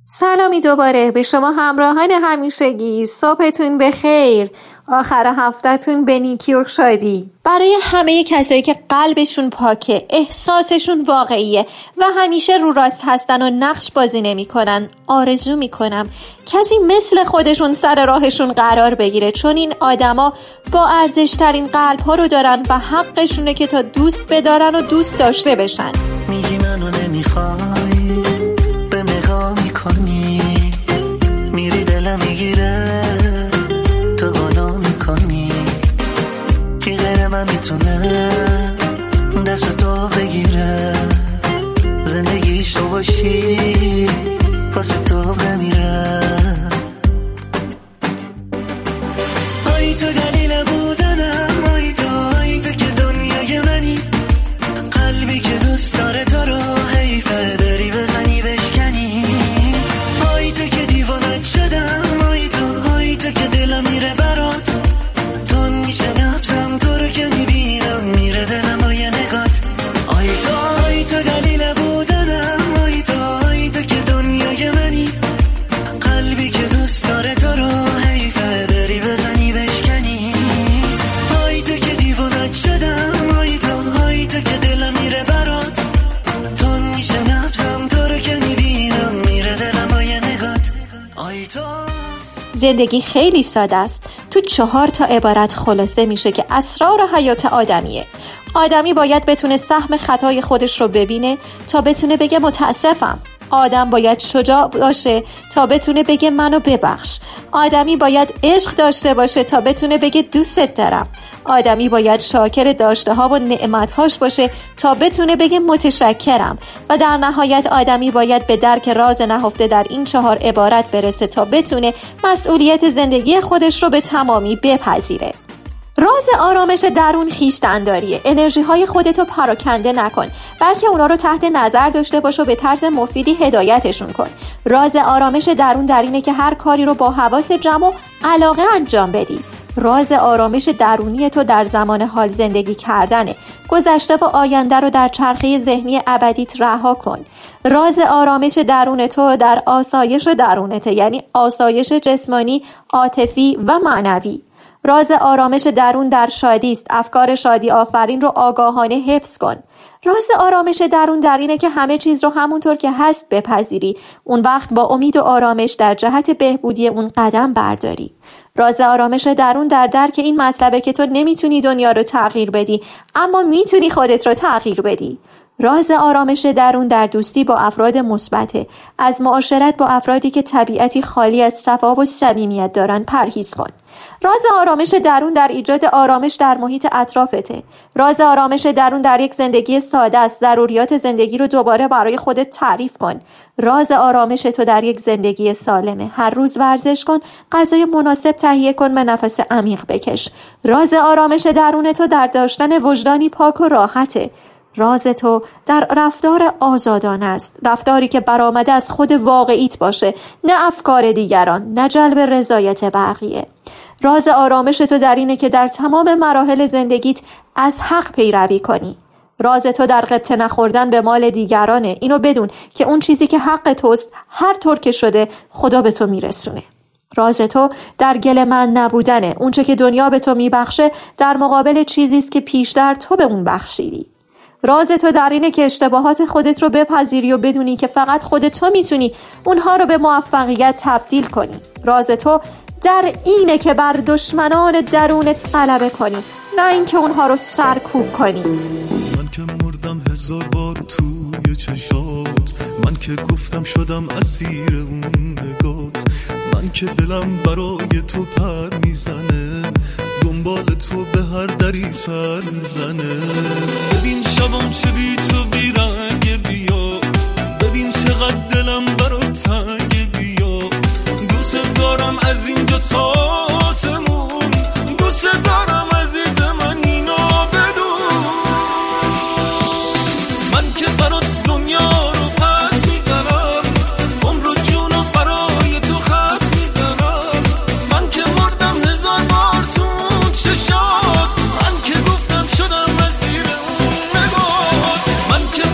سلامی دوباره به شما همراهان همیشگی. صبحتون بخیر، آخر هفتهتون به نیکی و شادی. برای همه کسایی که قلبشون پاکه، احساسشون واقعیه و همیشه رو راست هستن و نقش بازی نمی کنن، آرزو می کنم کسی مثل خودشون سر راهشون قرار بگیره، چون این آدما با ارزشترین قلب ها رو دارن و حقشونه که تا دوست بدارن و دوست داشته بشن. میگی منو نمیخوای، به نگاه میکنی، میری دلم میگیره، تو گناه میکنی، کی غیر من میتونه دست تو بگیره، زندگیش تو باشی واسه تو بمیره. آی تو دلیل بودنم، آی تو که دنیای منی، قلبی که دوست داره تو رو حیفه بری بزنی بشکنی. آی تو که دیوانت شدم، آی تو که دلم میره برات، تون میشه نبزم تو رو که میبینم میره دلم با یه نگات. آی تو دلیل بودنم، آی تو که دنیای منی، قلبی که دوست داره تو رو حیفه بری بزنی بشکنی. آی تو که دیوانت شدم، آی تو که دلم میره برات، تون میشه نبزم تو رو که میبینم میره دلم با یه نگات. آی تو. زندگی خیلی ساده است. تو 4 عبارت خلاصه میشه که اسرار حیات آدمیه. آدمی باید بتونه سهم خطای خودش رو ببینه تا بتونه بگه متاسفم. آدم باید شجاع باشه تا بتونه بگه منو ببخش. آدمی باید عشق داشته باشه تا بتونه بگه دوستت دارم. آدمی باید شاکر داشته ها و نعمتهاش باشه تا بتونه بگه متشکرم. و در نهایت آدمی باید به درک راز نهفته در این 4 عبارت برسه تا بتونه مسئولیت زندگی خودش رو به تمامی بپذیره. راز آرامش درون خویشتن‌داریه. انرژی های خودتو پراکنده نکن، بلکه اونا رو تحت نظر داشته باش و به طرز مفیدی هدایتشون کن. راز آرامش درون در اینه که هر کاری رو با حواس جمع و علاقه انجام بدی. راز آرامش درونی تو در زمان حال زندگی کردنه. گذشته و آینده رو در چرخه ذهنی ابدیت رها کن. راز آرامش درون تو در آسایش درونته، یعنی آسایش جسمانی، عاطفی و معنوی. راز آرامش درون در شادی است. افکار شادی آفرین رو آگاهانه حفظ کن. راز آرامش درون در اینه که همه چیز رو همونطور که هست بپذیری. اون وقت با امید و آرامش در جهت بهبودی اون قدم برداری. راز آرامش درون در درک این مطلبه که تو نمیتونی دنیا رو تغییر بدی، اما میتونی خودت رو تغییر بدی. راز آرامش درون در دوستی با افراد مثبته. از معاشرت با افرادی که طبیعتی خالی از صفا و صمیمیت دارن پرهیز کن. راز آرامش درون در ایجاد آرامش در محیط اطرافته. راز آرامش درون در یک زندگی ساده است. ضروریات زندگی رو دوباره برای خودت تعریف کن. راز آرامش تو در یک زندگی سالمه. هر روز ورزش کن، غذای مناسب تهیه کن و نفس عمیق بکش. راز آرامش درون تو در داشتن وجدانی پاک و راحته. راز تو در رفتار آزادانه است. رفتاری که برآمده از خود واقعیت باشه، نه افکار دیگران، نه جلب رضایت بقیه. راز آرامش تو در اینه که در تمام مراحل زندگیت از حق پیروی کنی. راز تو در غبطه نخوردن به مال دیگرانه. اینو بدون که اون چیزی که حق توست هر طور که شده خدا به تو میرسونه. راز تو در گله من نبودنه. اونچه که دنیا به تو میبخشه در مقابل چیزی است که پیشتر تو به اون بخشیدی. راز تو در اینه که اشتباهات خودت رو بپذیری و بدونی که فقط خودت تو میتونی اونها رو به موفقیت تبدیل کنی. راز تو در اینه که بر دشمنان درونت غلبه کنی، نه اینکه اونها رو سرکوب کنی. من که مردم 1000 بار توی چشات، من که گفتم شدم اسیر اون نگات، من که دلم برای تو پر میزنه، دنبال تو به هر دری سر میزنه. ببین شبم چه بی تو بیرنگ بیا، ببین چقدر دلم برات تنگ بیا. دوست دارم از اینجا تا آسمون، دوست دارم عزیز من اینو بدون. من که برات دنیا رو پس میزنم، عمر و جون رو برای تو خط میزنم. من که مردم 1000 بار تو چشات، من که گفتم شدم مسیر اون نگات. من که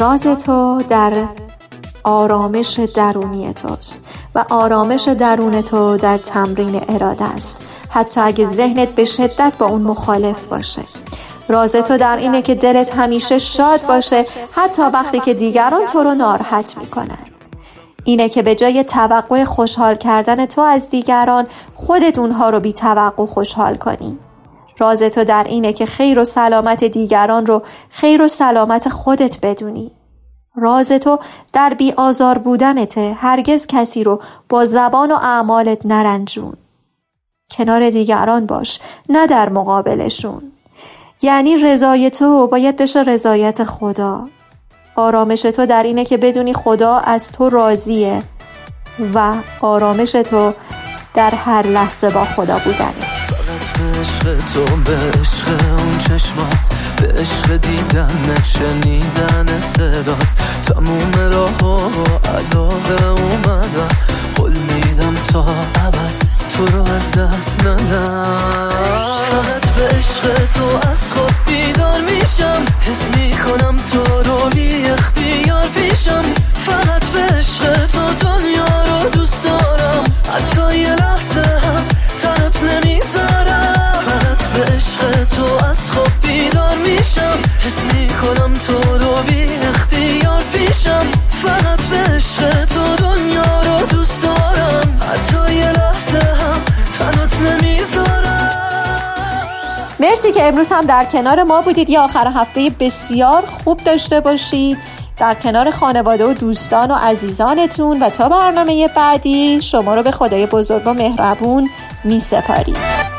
راز تو در آرامش درونی توست و آرامش درون تو در تمرین اراده است، حتی اگه ذهنت به شدت با اون مخالف باشه. راز تو در اینه که دلت همیشه شاد باشه، حتی وقتی که دیگران تو رو ناراحت میکنن. اینه که به جای توقع خوشحال کردن تو از دیگران، خودت اونها رو بی توقع خوشحال کنی. راز تو در اینه که خیر و سلامت دیگران رو خیر و سلامت خودت بدونی. راز تو در بی آزار بودنته، هرگز کسی رو با زبان و اعمالت نرنجون. کنار دیگران باش، نه در مقابلشون. یعنی رضای تو باید بشه رضایت خدا. آرامش تو در اینه که بدونی خدا از تو راضیه و آرامش تو در هر لحظه با خدا بودنه. فقط به عشق تو، به عشق اون چشمات، به عشق دیدن شنیدن صدات، تموم راه ها علاقه اومدم، قول میدم تا ابد تو رو از دست ندم. فقط به عشق تو از خواب بیدار میشم، حس میکنم تو رو بی اختیار پیشم. فقط به عشق تو دنیا رو دوست دارم، حتی یه لحظه هم تنت نمیذارم. فقط به عشق تو از خواب بیدار میشم، حس میکنم تو رو بی اختیار پیشم. فقط به عشق تو دنیا رو دوست دارم، حتی یه لحظه هم تنت نمیذارم. مرسی که امروز هم در کنار ما بودید. یه آخر هفته بسیار خوب داشته باشید در کنار خانواده و دوستان و عزیزانتون و تا برنامه بعدی شما رو به خدای بزرگ و مهربون می سپاریم.